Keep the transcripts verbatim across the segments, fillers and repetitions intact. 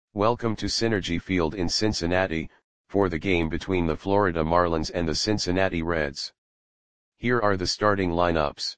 Welcome to Synergy Field in Cincinnati, for the game between the Florida Marlins and the Cincinnati Reds. Here are the starting lineups.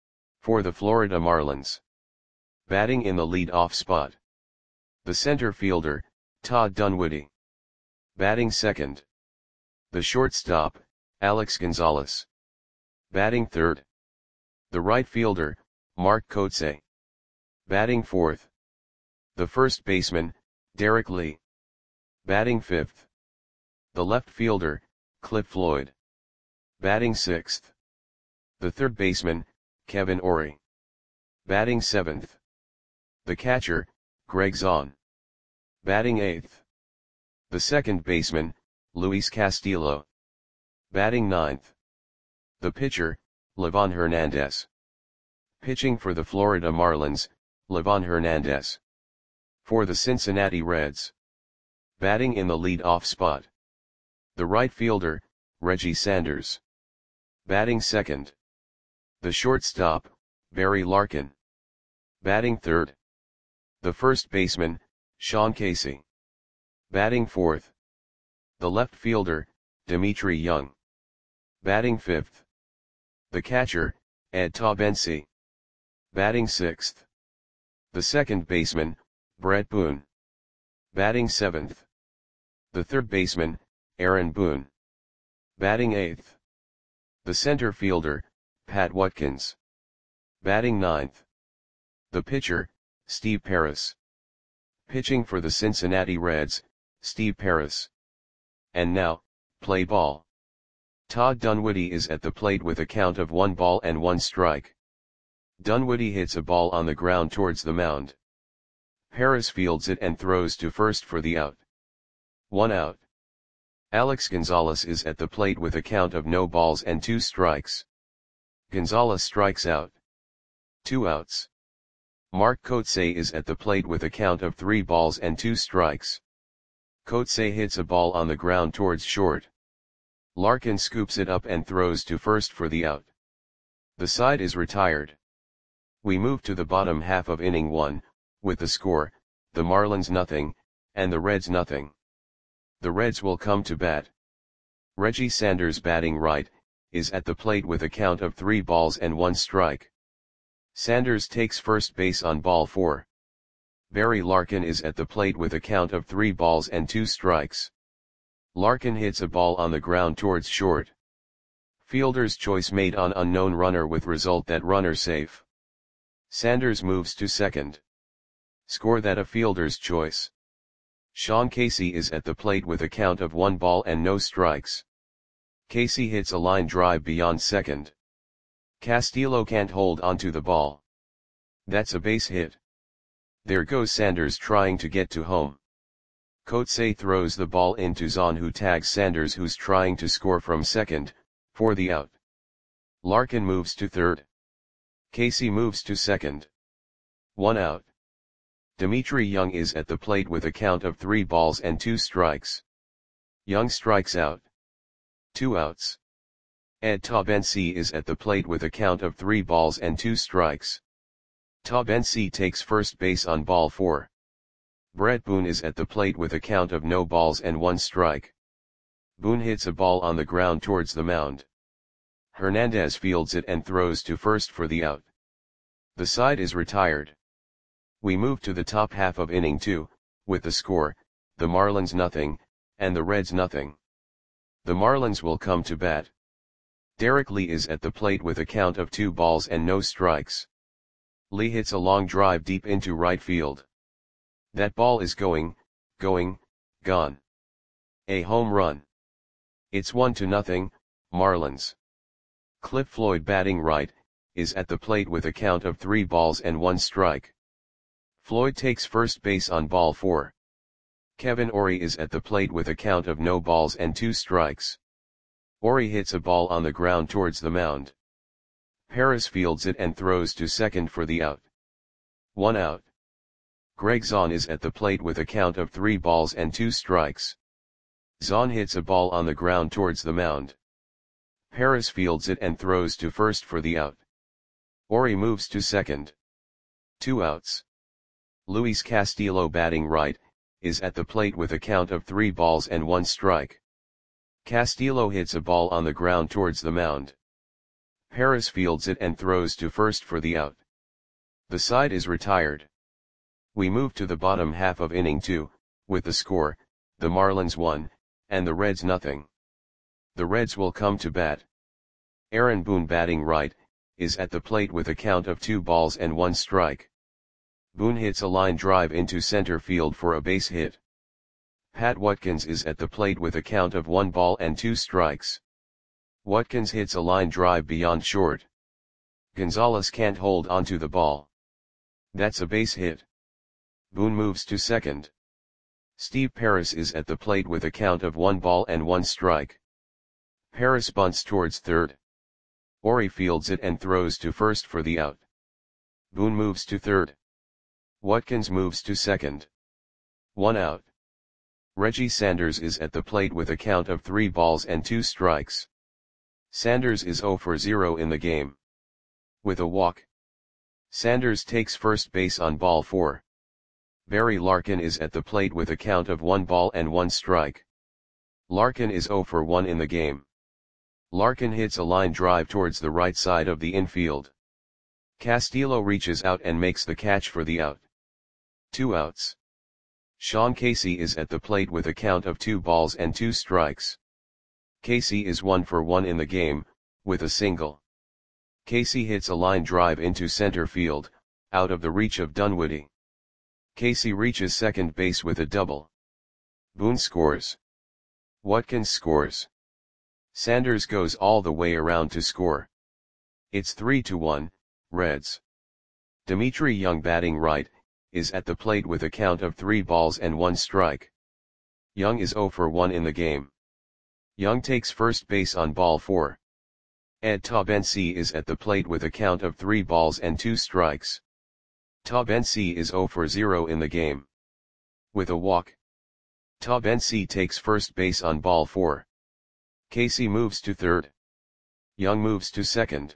For the Florida Marlins. Batting in the lead-off spot. The center fielder, Todd Dunwoody. Batting second. The shortstop, Alex Gonzalez. Batting third. The right fielder, Mark Kotsay. Batting fourth. The first baseman, Derek Lee. Batting fifth. The left fielder, Cliff Floyd. Batting sixth. The third baseman, Kevin Orie. Batting seventh. The catcher, Greg Zahn. Batting eighth. The second baseman, Luis Castillo. Batting ninth. The pitcher, Livan Hernandez. Pitching for the Florida Marlins, Livan Hernandez. For the Cincinnati Reds. Batting in the lead-off spot. The right fielder, Reggie Sanders. Batting second. The shortstop, Barry Larkin. Batting third. The first baseman, Sean Casey. Batting fourth. The left fielder, Dimitri Young. Batting fifth. The catcher, Ed Taubensee. Batting sixth. The second baseman, Brett Boone. Batting seventh. The third baseman, Aaron Boone. Batting eighth. The center fielder, Pat Watkins. Batting ninth. The pitcher, Steve Paris. Pitching for the Cincinnati Reds, Steve Paris. And now, play ball. Todd Dunwoody is at the plate with a count of one ball and one strike. Dunwoody hits a ball on the ground towards the mound. Paris fields it and throws to first for the out. One out. Alex Gonzalez is at the plate with a count of no balls and two strikes. Gonzalez strikes out. Two outs. Mark Kotsay is at the plate with a count of three balls and two strikes. Kotsay hits a ball on the ground towards short. Larkin scoops it up and throws to first for the out. The side is retired. We move to the bottom half of inning one, with the score, the Marlins nothing, and the Reds nothing. The Reds will come to bat. Reggie Sanders batting right, is at the plate with a count of three balls and one strike. Sanders takes first base on ball four. Barry Larkin is at the plate with a count of three balls and two strikes. Larkin hits a ball on the ground towards short. Fielder's choice made on unknown runner with result that runner safe. Sanders moves to second. Score that a fielder's choice. Sean Casey is at the plate with a count of one ball and no strikes. Casey hits a line drive beyond second. Castillo can't hold onto the ball. That's a base hit. There goes Sanders trying to get to home. Kotsay throws the ball into Zahn, who tags Sanders, who's trying to score from second, for the out. Larkin moves to third. Casey moves to second. One out. Dimitri Young is at the plate with a count of three balls and two strikes. Young strikes out. Two outs. Ed Taubensee is at the plate with a count of three balls and two strikes. Taubensee takes first base on ball four. Brett Boone is at the plate with a count of no balls and one strike. Boone hits a ball on the ground towards the mound. Hernandez fields it and throws to first for the out. The side is retired. We move to the top half of inning two, with the score, the Marlins nothing, and the Reds nothing. The Marlins will come to bat. Derek Lee is at the plate with a count of two balls and no strikes. Lee hits a long drive deep into right field. That ball is going, going, gone. A home run. It's one to nothing, Marlins. Cliff Floyd batting right, is at the plate with a count of three balls and one strike. Floyd takes first base on ball four. Kevin Orie is at the plate with a count of no balls and two strikes. Orie hits a ball on the ground towards the mound. Paris fields it and throws to second for the out. One out. Greg Zahn is at the plate with a count of three balls and two strikes. Zahn hits a ball on the ground towards the mound. Paris fields it and throws to first for the out. Orie moves to second. Two outs. Luis Castillo batting right, is at the plate with a count of three balls and one strike. Castillo hits a ball on the ground towards the mound. Paris fields it and throws to first for the out. The side is retired. We move to the bottom half of inning two, with the score, the Marlins one, and the Reds nothing. The Reds will come to bat. Aaron Boone, batting right, is at the plate with a count of two balls and one strike. Boone hits a line drive into center field for a base hit. Pat Watkins is at the plate with a count of one ball and two strikes. Watkins hits a line drive beyond short. Gonzalez can't hold onto the ball. That's a base hit. Boone moves to second. Steve Paris is at the plate with a count of one ball and one strike. Paris bunts towards third. Ori fields it and throws to first for the out. Boone moves to third. Watkins moves to second. One out. Reggie Sanders is at the plate with a count of three balls and two strikes. Sanders is zero for zero in the game. With a walk. Sanders takes first base on ball four. Barry Larkin is at the plate with a count of one ball and one strike. Larkin is zero for one in the game. Larkin hits a line drive towards the right side of the infield. Castillo reaches out and makes the catch for the out. Two outs. Sean Casey is at the plate with a count of two balls and two strikes. Casey is one for one in the game, with a single. Casey hits a line drive into center field, out of the reach of Dunwoody. Casey reaches second base with a double. Boone scores. Watkins scores. Sanders goes all the way around to score. It's three to one, Reds. Dimitri Young, batting right, is at the plate with a count of three balls and one strike. Young is zero for one in the game. Young takes first base on ball four. Ed Taubensee is at the plate with a count of three balls and two strikes. Taubensee is zero for zero in the game. With a walk. Taubensee takes first base on ball four. Casey moves to third. Young moves to second.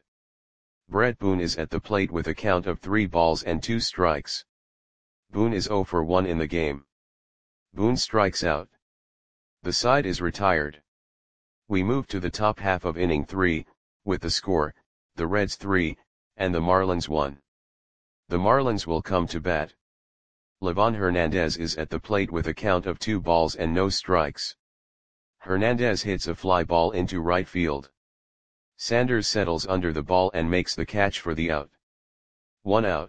Brett Boone is at the plate with a count of three balls and two strikes. Boone is zero for one in the game. Boone strikes out. The side is retired. We move to the top half of inning three, with the score, the Reds three, and the Marlins one. The Marlins will come to bat. Livan Hernandez is at the plate with a count of two balls and no strikes. Hernandez hits a fly ball into right field. Sanders settles under the ball and makes the catch for the out. One out.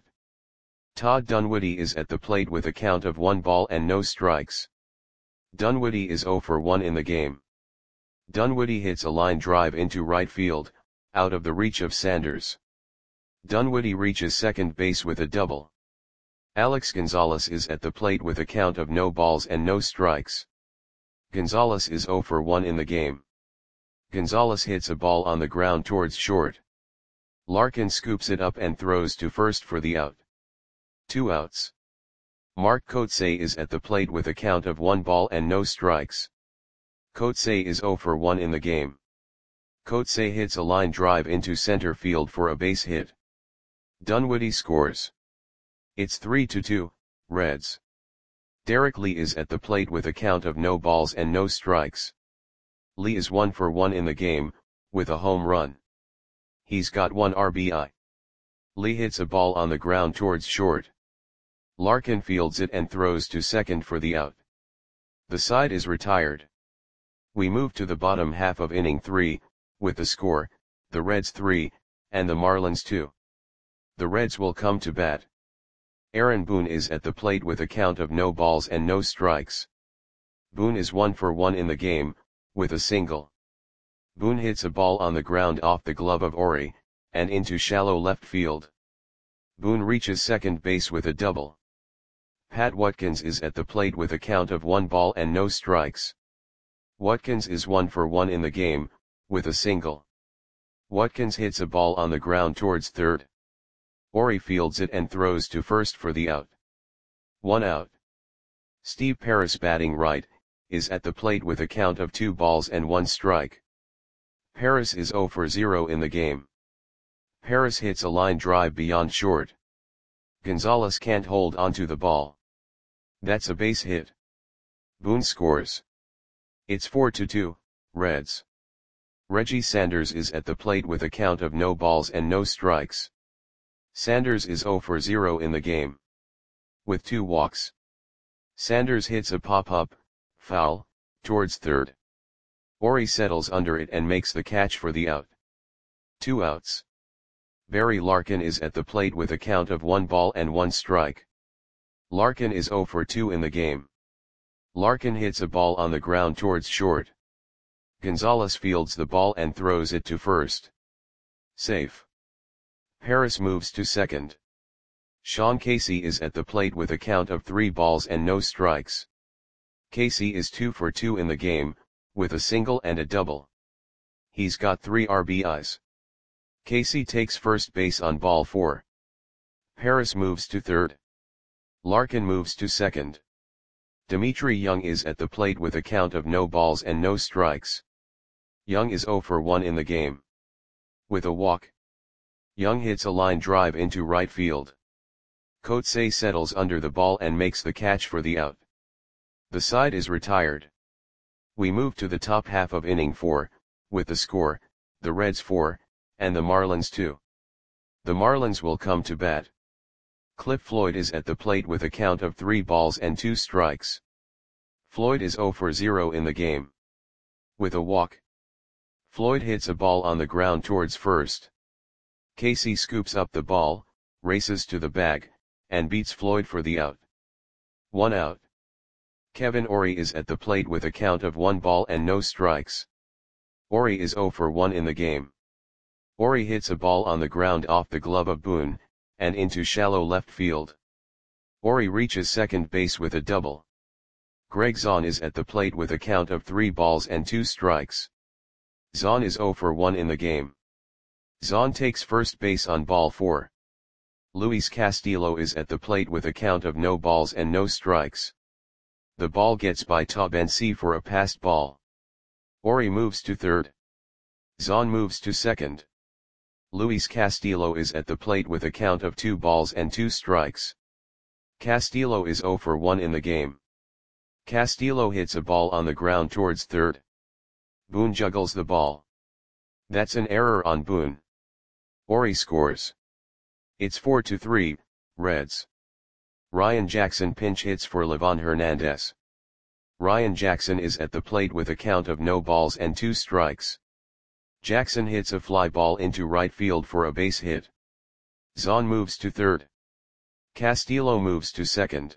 Todd Dunwoody is at the plate with a count of one ball and no strikes. Dunwoody is zero for one in the game. Dunwoody hits a line drive into right field, out of the reach of Sanders. Dunwoody reaches second base with a double. Alex Gonzalez is at the plate with a count of no balls and no strikes. Gonzalez is zero for one in the game. Gonzalez hits a ball on the ground towards short. Larkin scoops it up and throws to first for the out. Two outs. Mark Kotsay is at the plate with a count of one ball and no strikes. Kotsay is zero for one in the game. Kotsay hits a line drive into center field for a base hit. Dunwoody scores. It's three to two, Reds. Derek Lee is at the plate with a count of no balls and no strikes. Lee is one for one in the game, with a home run. He's got one R B I. Lee hits a ball on the ground towards short. Larkin fields it and throws to second for the out. The side is retired. We move to the bottom half of inning three, with the score, the Reds three, and the Marlins two. The Reds will come to bat. Aaron Boone is at the plate with a count of no balls and no strikes. Boone is one for one in the game, with a single. Boone hits a ball on the ground off the glove of Ori, and into shallow left field. Boone reaches second base with a double. Pat Watkins is at the plate with a count of one ball and no strikes. Watkins is one for one in the game, with a single. Watkins hits a ball on the ground towards third. Ori fields it and throws to first for the out. One out. Steve Paris, batting right, is at the plate with a count of two balls and one strike. Paris is zero for zero in the game. Paris hits a line drive beyond short. Gonzalez can't hold onto the ball. That's a base hit. Boone scores. It's four to two, Reds. Reggie Sanders is at the plate with a count of no balls and no strikes. Sanders is zero for zero in the game. With two walks. Sanders hits a pop-up, foul, towards third. Ori settles under it and makes the catch for the out. Two outs. Barry Larkin is at the plate with a count of one ball and one strike. Larkin is zero for two in the game. Larkin hits a ball on the ground towards short. Gonzalez fields the ball and throws it to first. Safe. Harris moves to second. Sean Casey is at the plate with a count of three balls and no strikes. Casey is two for two in the game, with a single and a double. He's got three R B Is. Casey takes first base on ball four. Harris moves to third. Larkin moves to second. Dimitri Young is at the plate with a count of no balls and no strikes. Young is zero for one in the game. With a walk. Young hits a line drive into right field. Coetzee settles under the ball and makes the catch for the out. The side is retired. We move to the top half of inning four, with the score, the Reds four, and the Marlins two. The Marlins will come to bat. Cliff Floyd is at the plate with a count of three balls and two strikes. Floyd is zero for zero in the game. With a walk. Floyd hits a ball on the ground towards first. Casey scoops up the ball, races to the bag, and beats Floyd for the out. One out. Kevin Ori is at the plate with a count of one ball and no strikes. Ori is zero for one in the game. Ori hits a ball on the ground off the glove of Boone, and into shallow left field. Ori reaches second base with a double. Greg Zahn is at the plate with a count of three balls and two strikes. Zahn is zero for one in the game. Zahn takes first base on ball four. Luis Castillo is at the plate with a count of no balls and no strikes. The ball gets by Taubensee for a passed ball. Ori moves to third. Zahn moves to second. Luis Castillo is at the plate with a count of two balls and two strikes. Castillo is zero for one in the game. Castillo hits a ball on the ground towards third. Boone juggles the ball. That's an error on Boone. Ori scores. It's four to three, Reds. Ryan Jackson pinch hits for Livan Hernandez. Ryan Jackson is at the plate with a count of no balls and two strikes. Jackson hits a fly ball into right field for a base hit. Zahn moves to third. Castillo moves to second.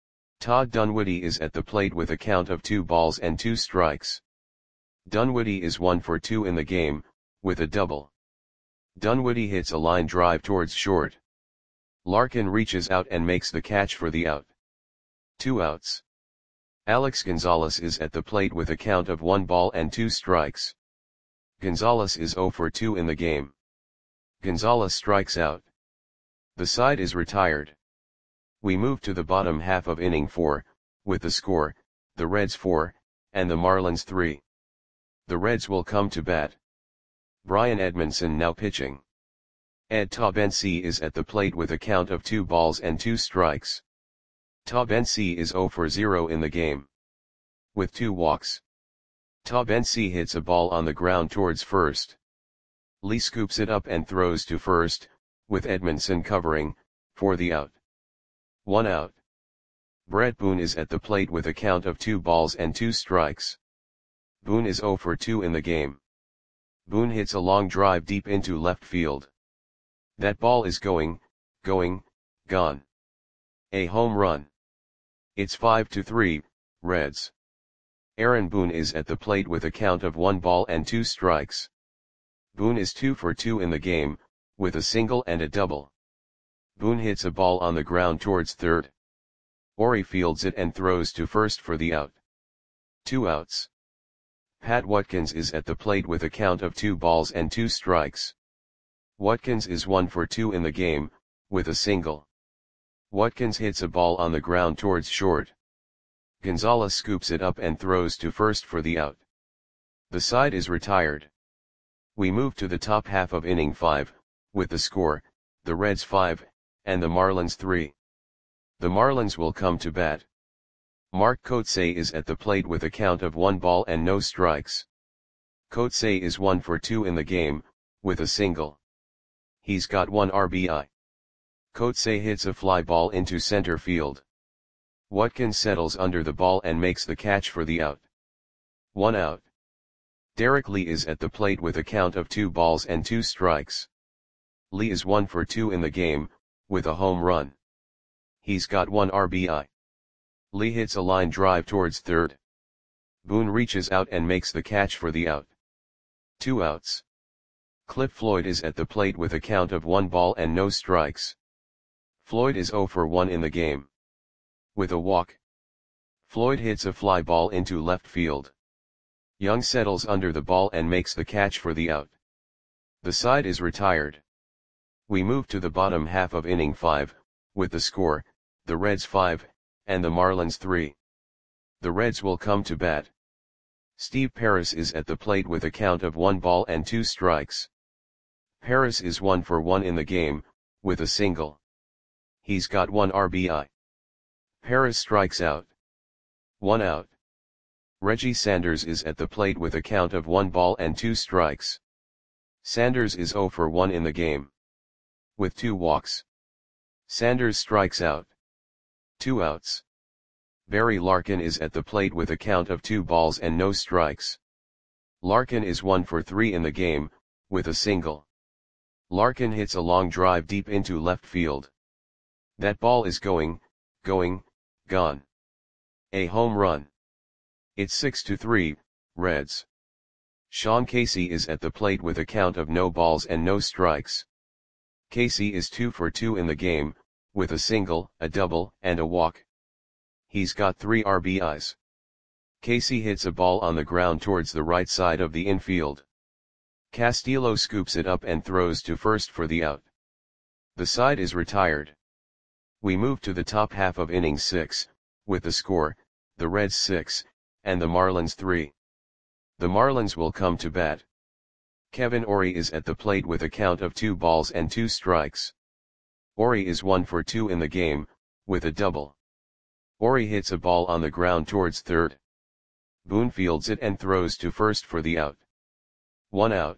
Todd Dunwoody is at the plate with a count of two balls and two strikes. Dunwoody is one for two in the game, with a double. Dunwoody hits a line drive towards short. Larkin reaches out and makes the catch for the out. Two outs. Alex Gonzalez is at the plate with a count of one ball and two strikes. Gonzalez is zero for two in the game. Gonzalez strikes out. The side is retired. We move to the bottom half of inning four, with the score, the Reds four, and the Marlins three. The Reds will come to bat. Brian Edmondson now pitching. Ed Taubensee is at the plate with a count of two balls and two strikes. Taubensee is zero for zero in the game. With two walks. Taubensee hits a ball on the ground towards first. Lee scoops it up and throws to first, with Edmondson covering, for the out. One out. Brett Boone is at the plate with a count of two balls and two strikes. Boone is zero for two in the game. Boone hits a long drive deep into left field. That ball is going, going, gone. A home run. It's five to three, Reds. Aaron Boone is at the plate with a count of one ball and two strikes. Boone is two for two in the game, with a single and a double. Boone hits a ball on the ground towards third. Ori fields it and throws to first for the out. Two outs. Pat Watkins is at the plate with a count of two balls and two strikes. Watkins is one for two in the game, with a single. Watkins hits a ball on the ground towards short. Gonzalez scoops it up and throws to first for the out. The side is retired. We move to the top half of inning five, with the score, the Reds five, and the Marlins three. The Marlins will come to bat. Mark Kotsay is at the plate with a count of one ball and no strikes. Kotsay is one for two in the game, with a single. He's got one R B I. Kotsay hits a fly ball into center field. Watkins settles under the ball and makes the catch for the out. One out. Derek Lee is at the plate with a count of two balls and two strikes. Lee is one for two in the game, with a home run. He's got one R B I. Lee hits a line drive towards third. Boone reaches out and makes the catch for the out. Two outs. Cliff Floyd is at the plate with a count of one ball and no strikes. Floyd is zero for one in the game. With a walk. Floyd hits a fly ball into left field. Young settles under the ball and makes the catch for the out. The side is retired. We move to the bottom half of inning five, with the score, the Reds five, and the Marlins three. The Reds will come to bat. Steve Paris is at the plate with a count of one ball and two strikes. Paris is one for one in the game, with a single. He's got one R B I. Paris strikes out. One out. Reggie Sanders is at the plate with a count of one ball and two strikes. Sanders is zero for one in the game. With two walks. Sanders strikes out. Two outs. Barry Larkin is at the plate with a count of two balls and no strikes. Larkin is one for three in the game, with a single. Larkin hits a long drive deep into left field. That ball is going, going, gone. A home run. It's six to three, Reds. Sean Casey is at the plate with a count of no balls and no strikes. Casey is two for two in the game, with a single, a double, and a walk. He's got three R B Is. Casey hits a ball on the ground towards the right side of the infield. Castillo scoops it up and throws to first for the out. The side is retired. We move to the top half of inning six, with the score, the Reds six, and the Marlins three. The Marlins will come to bat. Kevin Orie is at the plate with a count of two balls and two strikes. Orie is one for two in the game, with a double. Orie hits a ball on the ground towards third. Boone fields it and throws to first for the out. One out.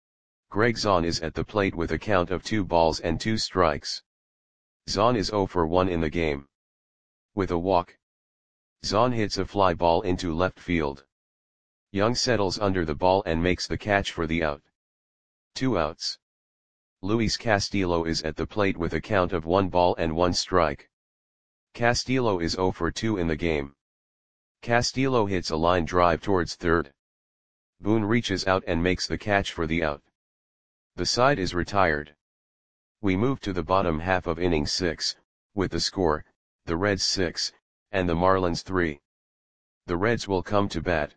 Greg Zahn is at the plate with a count of two balls and two strikes. Zahn is zero for one in the game. With a walk. Zahn hits a fly ball into left field. Young settles under the ball and makes the catch for the out. Two outs. Luis Castillo is at the plate with a count of one ball and one strike. Castillo is zero for two in the game. Castillo hits a line drive towards third. Boone reaches out and makes the catch for the out. The side is retired. We move to the bottom half of inning six, with the score, the Reds six, and the Marlins three. The Reds will come to bat.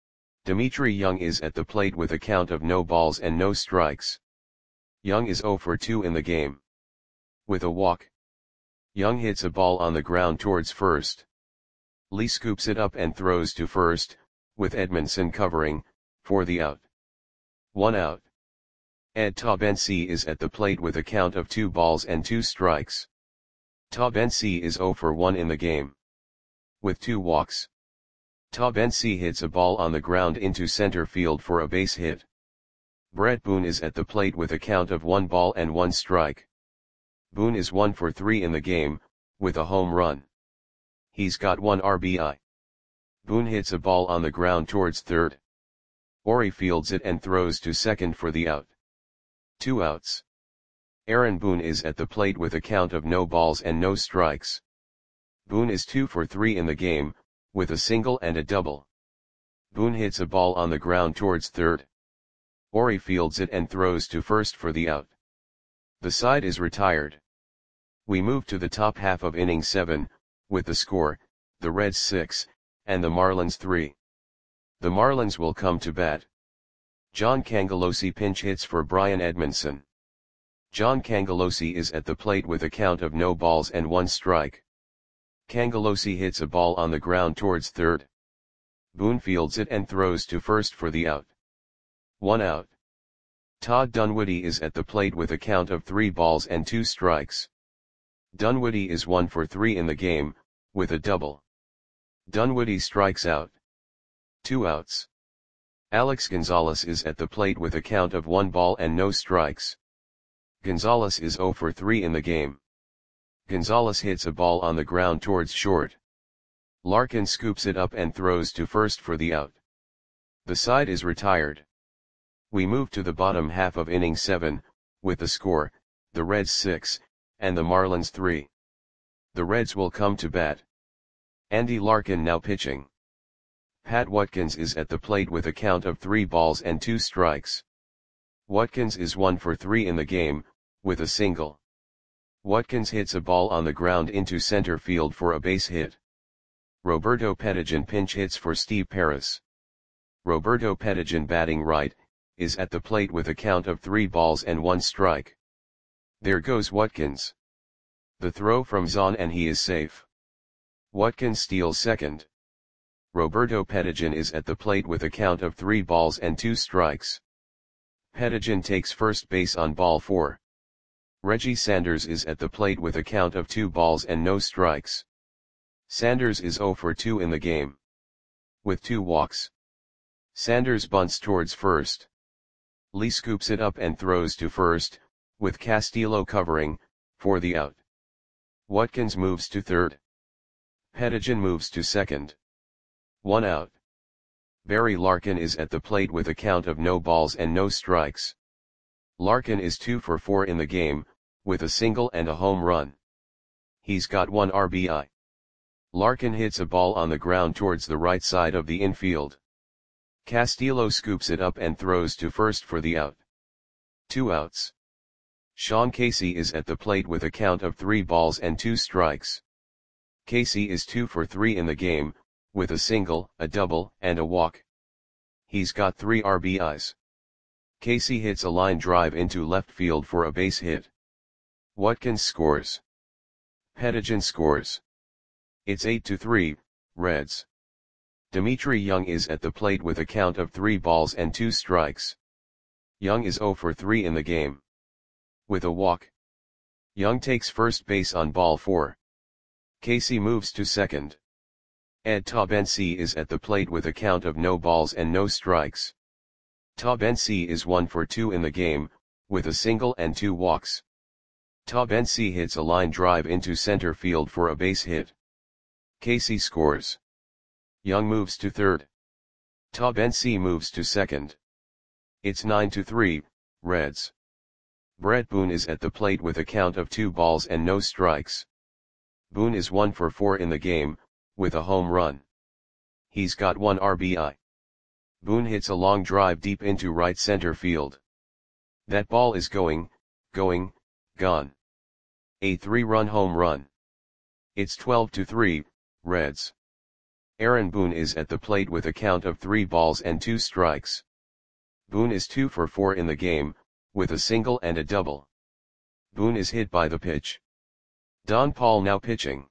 Dimitri Young is at the plate with a count of no balls and no strikes. Young is zero for two in the game. With a walk. Young hits a ball on the ground towards first. Lee scoops it up and throws to first, with Edmondson covering, for the out. One out. Ed Taubensee is at the plate with a count of two balls and two strikes. Taubensee is zero for one in the game. With two walks. Taubensee hits a ball on the ground into center field for a base hit. Brett Boone is at the plate with a count of one ball and one strike. Boone is one for three in the game, with a home run. He's got one R B I. Boone hits a ball on the ground towards third. Orie fields it and throws to second for the out. Two outs. Aaron Boone is at the plate with a count of no balls and no strikes. Boone is two for three in the game, with a single and a double. Boone hits a ball on the ground towards third. Orie fields it and throws to first for the out. The side is retired. We move to the top half of inning seven, with the score, the Reds six, and the Marlins three. The Marlins will come to bat. John Cangelosi pinch hits for Brian Edmondson. John Cangelosi is at the plate with a count of no balls and one strike. Cangelosi hits a ball on the ground towards third. Boone fields it and throws to first for the out. One out. Todd Dunwoody is at the plate with a count of three balls and two strikes. Dunwoody is one for three in the game, with a double. Dunwoody strikes out. Two outs. Alex Gonzalez is at the plate with a count of one ball and no strikes. Gonzalez is zero for three in the game. Gonzalez hits a ball on the ground towards short. Larkin scoops it up and throws to first for the out. The side is retired. We move to the bottom half of inning seven, with the score, the Reds six, and the Marlins three. The Reds will come to bat. Andy Larkin now pitching. Pat Watkins is at the plate with a count of three balls and two strikes. Watkins is one for three in the game, with a single. Watkins hits a ball on the ground into center field for a base hit. Roberto Pettigian pinch hits for Steve Paris. Roberto Pettigian, batting right, is at the plate with a count of three balls and one strike. There goes Watkins. The throw from Zahn and he is safe. Watkins steals second. Roberto Pettigian is at the plate with a count of three balls and two strikes. Pettigian takes first base on ball four. Reggie Sanders is at the plate with a count of two balls and no strikes. Sanders is zero for two in the game. With two walks. Sanders bunts towards first. Lee scoops it up and throws to first, with Castillo covering, for the out. Watkins moves to third. Pettigian moves to second. One out. Barry Larkin is at the plate with a count of no balls and no strikes. Larkin is two for four in the game, with a single and a home run. He's got one R B I. Larkin hits a ball on the ground towards the right side of the infield. Castillo scoops it up and throws to first for the out. Two outs. Sean Casey is at the plate with a count of three balls and two strikes. Casey is two for three in the game, with a single, a double, and a walk. He's got three R B Is. Casey hits a line drive into left field for a base hit. Watkins scores. Pettigian scores. It's eight to three, Reds. Dimitri Young is at the plate with a count of three balls and two strikes. Young is zero for three in the game. With a walk. Young takes first base on ball four. Casey moves to second. Ed Taubensee is at the plate with a count of no balls and no strikes. Taubensee is one for two in the game, with a single and two walks. Taubensee hits a line drive into center field for a base hit. Casey scores. Young moves to third. Taubensee moves to second. It's nine to three, Reds. Brett Boone is at the plate with a count of two balls and no strikes. Boone is one for four in the game, with a home run. He's got one R B I. Boone hits a long drive deep into right center field. That ball is going, going, gone. A three-run home run. It's twelve to three, Reds. Aaron Boone is at the plate with a count of three balls and two strikes. Boone is two for four in the game, with a single and a double. Boone is hit by the pitch. Don Paul now pitching.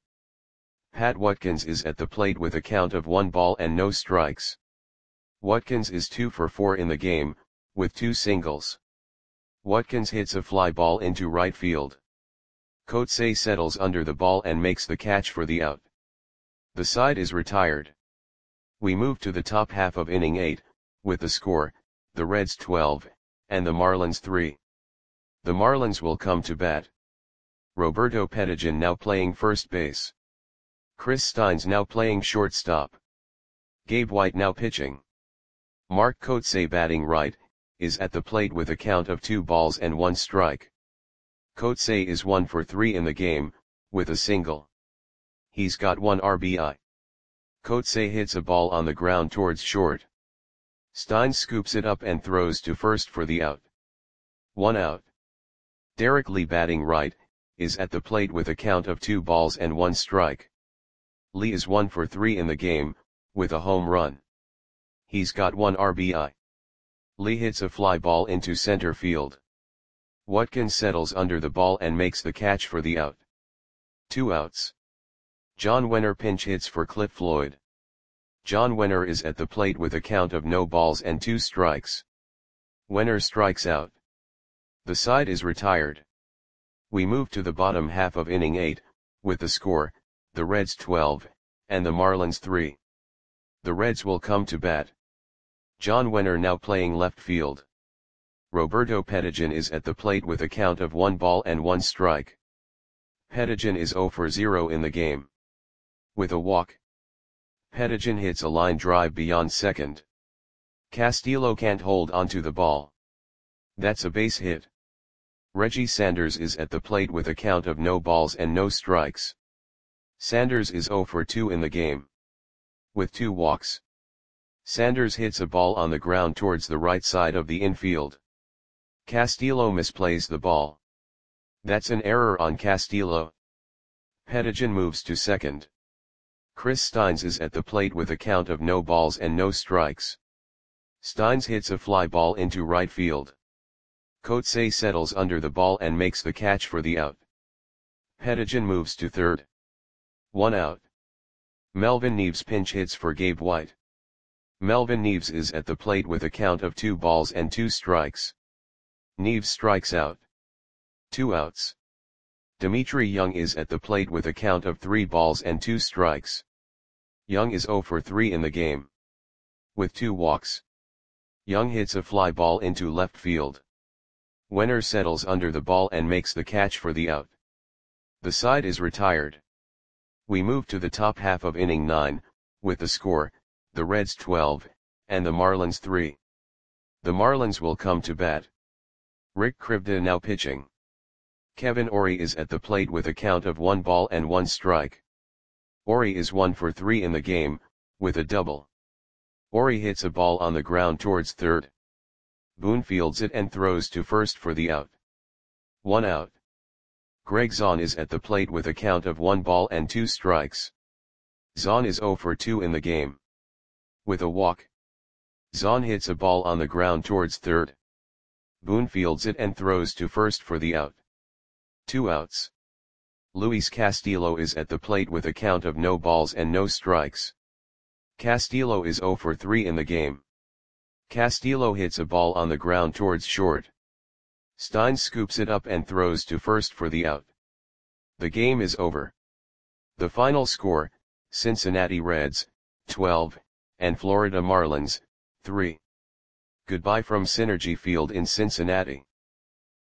Pat Watkins is at the plate with a count of one ball and no strikes. Watkins is two for four in the game, with two singles. Watkins hits a fly ball into right field. Coetzee settles under the ball and makes the catch for the out. The side is retired. We move to the top half of inning eight, with the score, the Reds twelve, and the Marlins three. The Marlins will come to bat. Roberto Pettigian now playing first base. Chris Steins now playing shortstop. Gabe White now pitching. Mark Coetzee, batting right, is at the plate with a count of two balls and one strike. Coetzee is one for three in the game, with a single. He's got one R B I. Coetzee hits a ball on the ground towards short. Steins scoops it up and throws to first for the out. One out. Derek Lee, batting right, is at the plate with a count of two balls and one strike. Lee is one for three in the game, with a home run. He's got one R B I. Lee hits a fly ball into center field. Watkins settles under the ball and makes the catch for the out. Two outs. John Wenner pinch hits for Cliff Floyd. John Wenner is at the plate with a count of no balls and two strikes. Wenner strikes out. The side is retired. We move to the bottom half of inning eight, with the score, the Reds twelve, and the Marlins three. The Reds will come to bat. John Wenner now playing left field. Roberto Pettijohn is at the plate with a count of one ball and one strike. Pettijohn is zero for zero in the game. With a walk, Pettijohn hits a line drive beyond second. Castillo can't hold onto the ball. That's a base hit. Reggie Sanders is at the plate with a count of no balls and no strikes. Sanders is zero for two in the game. With two walks, Sanders hits a ball on the ground towards the right side of the infield. Castillo misplays the ball. That's an error on Castillo. Pettijohn moves to second. Chris Steins is at the plate with a count of no balls and no strikes. Steins hits a fly ball into right field. Coetzee settles under the ball and makes the catch for the out. Pettijohn moves to third. One out. Melvin Neves pinch hits for Gabe White. Melvin Neves is at the plate with a count of two balls and two strikes. Neves strikes out. Two outs. Dimitri Young is at the plate with a count of three balls and two strikes. Young is zero for three in the game. With two walks, Young hits a fly ball into left field. Wenner settles under the ball and makes the catch for the out. The side is retired. We move to the top half of inning nine, with the score, the Reds twelve, and the Marlins three. The Marlins will come to bat. Rick Krivda now pitching. Kevin Orie is at the plate with a count of one ball and one strike. Orie is one for three in the game, with a double. Orie hits a ball on the ground towards third. Boone fields it and throws to first for the out. One out. Greg Zahn is at the plate with a count of one ball and two strikes. Zahn is zero for two in the game. With a walk, Zahn hits a ball on the ground towards third. Boone fields it and throws to first for the out. Two outs. Luis Castillo is at the plate with a count of no balls and no strikes. Castillo is zero for three in the game. Castillo hits a ball on the ground towards short. Steins scoops it up and throws to first for the out. The game is over. The final score, Cincinnati Reds, twelve, and Florida Marlins, three. Goodbye from Synergy Field in Cincinnati.